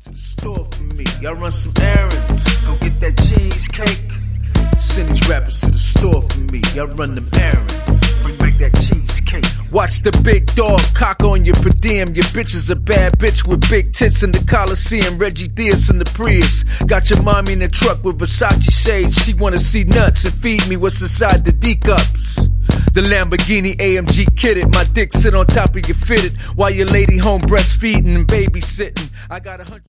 To the store for me, I run some errands. Go get that cheesecake. Send these rappers to the store for me, I run them errands. Bring back that cheesecake. Watch the big dog cock on your per diem. Your bitch is a bad bitch with big tits in the Coliseum. Reggie Diaz in the Prius. Got your mommy in the truck with Versace shades. She wanna see nuts and feed me what's inside the D cups. The Lamborghini AMG kitted. My dick sit on top of your fitted while your lady home breastfeeding and babysitting. I got 100